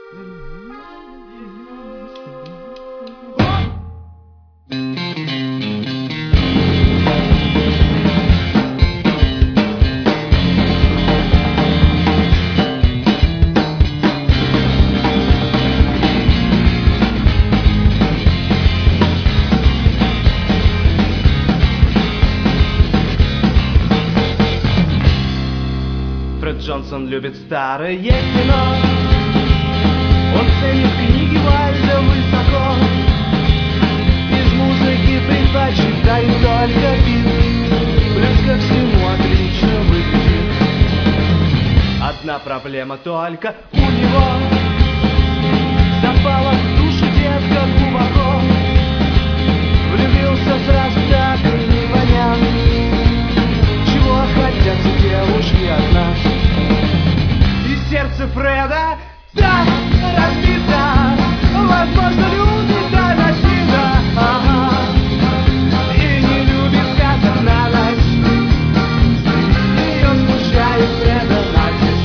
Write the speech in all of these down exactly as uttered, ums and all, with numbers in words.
Фред Джонсон любит старое кино. Он ценит книги Вальда высоко. Из музыки предпочитает только бит. Плюс ко всему отлично выглядит. Одна проблема только у него. Запала в душу детка глубоко. Влюбился сразу так и не понял, чего хотят девушки от нас. И сердце Фреда так разбито, возможно, любит доносина, ага, и не любит сказок на ночь. Ее смущает Фреда натиск.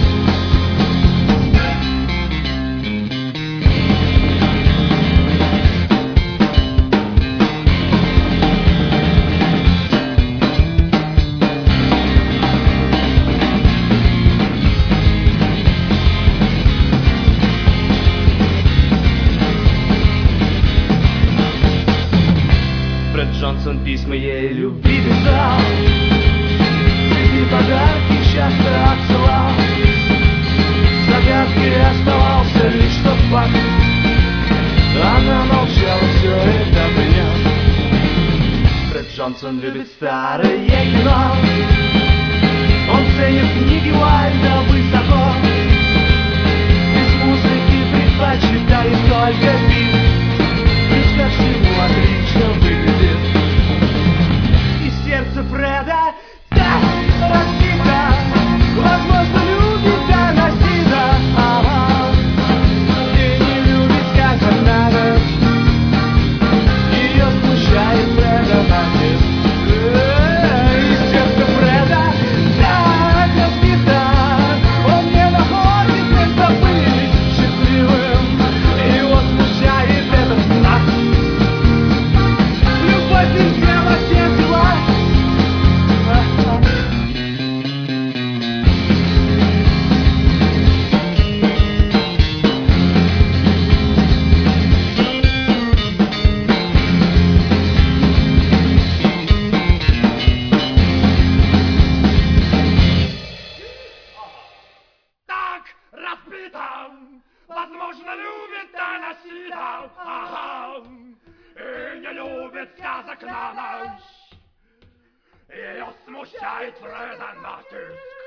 Джонсон письма ей любви писал, цветы, подарки часто отсылал. Загадкой оставался лишь тот факт, она молчала, все это принял. Фред Джонсон любит старое кино. Он ценит книги Уайльда высоко. Без музыки предпочитает только бит. Плюс ко всему отлично выглядит. Сердце Фреда так разбито, возможно, любит доносина, ага, и не любит сказок на ночь. Ее смущает Фреда натиск. И сердце Фреда так разбито, он не находит места быть счастливым. Его смущает этот знак. Любовь везде во всех делах. Возможно, любит доноситов, ага, и не любит сказок на ночь. Ее смущает Фреда натиск.